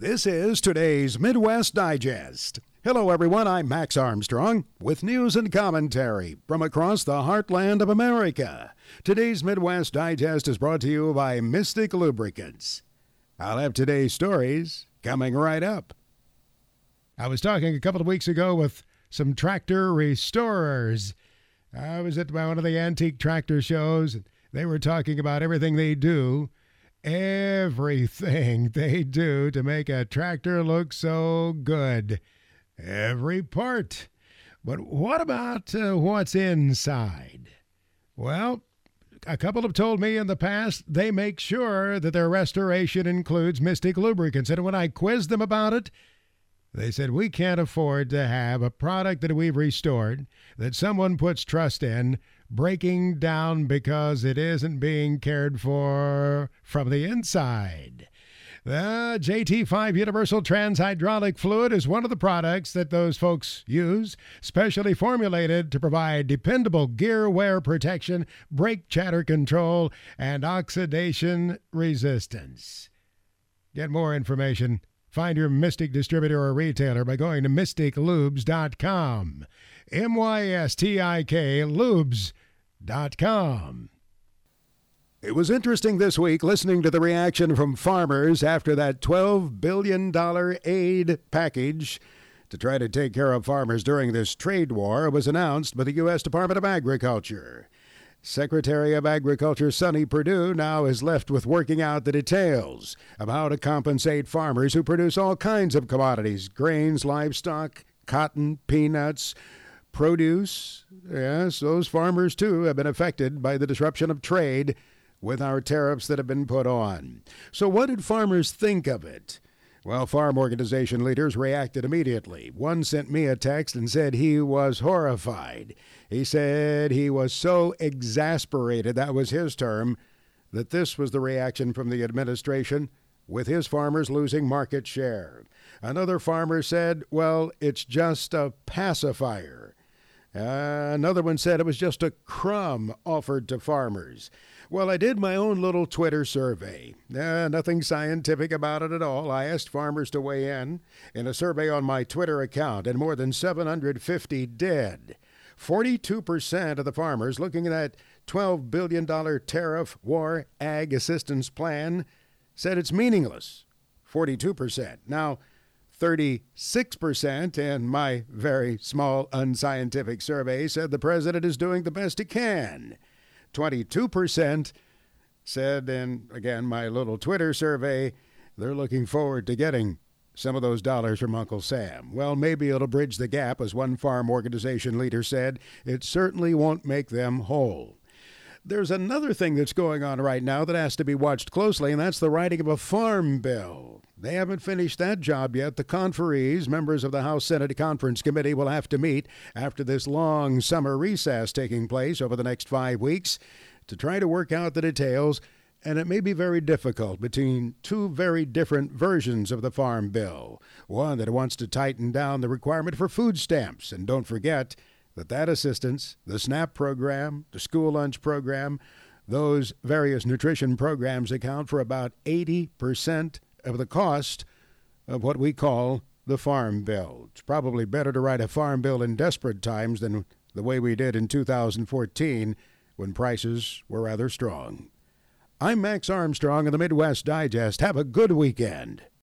This is today's Midwest Digest. Hello, everyone. I'm Max Armstrong with news and commentary from across the heartland of America. Today's Midwest Digest is brought to you by Mystic Lubricants. I'll have today's stories coming right up. I was talking a couple of weeks ago with some tractor restorers. I was at one of the antique tractor shows, and they were talking about everything they do to make a tractor look so good. Every part. But what about what's inside? Well, a couple have told me in the past they make sure that their restoration includes Mystic Lubricants. And when I quizzed them about it, they said, we can't afford to have a product that we've restored, that someone puts trust in, breaking down because it isn't being cared for from the inside. The JT5 Universal Transhydraulic Fluid is one of the products that those folks use, specially formulated to provide dependable gear wear protection, brake chatter control, and oxidation resistance. Get more information. Find your Mystic distributor or retailer by going to mysticlubes.com. MYSTIK lubes.com. It was interesting this week listening to the reaction from farmers after that $12 billion aid package to try to take care of farmers during this trade war was announced by the U.S. Department of Agriculture. Secretary of Agriculture Sonny Perdue now is left with working out the details of how to compensate farmers who produce all kinds of commodities, grains, livestock, cotton, peanuts, produce. Yes, those farmers, too, have been affected by the disruption of trade with our tariffs that have been put on. So what did farmers think of it? Well, farm organization leaders reacted immediately. One sent me a text and said he was horrified. He said he was so exasperated, that was his term, that this was the reaction from the administration, with his farmers losing market share. Another farmer said, well, it's just a pacifier. Another one said it was just a crumb offered to farmers. Well, I did my own little Twitter survey. Nothing scientific about it at all. I asked farmers to weigh in a survey on my Twitter account, and more than 750 did. 42% of the farmers looking at that $12 billion tariff war ag assistance plan said it's meaningless. 42%. Now, 36% in my very small unscientific survey said the president is doing the best he can. 22% said, and again, my little Twitter survey, they're looking forward to getting some of those dollars from Uncle Sam. Well, maybe it'll bridge the gap, as one farm organization leader said. It certainly won't make them whole. There's another thing that's going on right now that has to be watched closely, and that's the writing of a farm bill. They haven't finished that job yet. The conferees, members of the House Senate Conference Committee, will have to meet after this long summer recess taking place over the next 5 weeks to try to work out the details, and it may be very difficult between two very different versions of the farm bill. One that wants to tighten down the requirement for food stamps, and don't forget that assistance, the SNAP program, the school lunch program, those various nutrition programs account for about 80% of the cost of what we call the farm bill. It's probably better to write a farm bill in desperate times than the way we did in 2014 when prices were rather strong. I'm Max Armstrong in the Midwest Digest. Have a good weekend.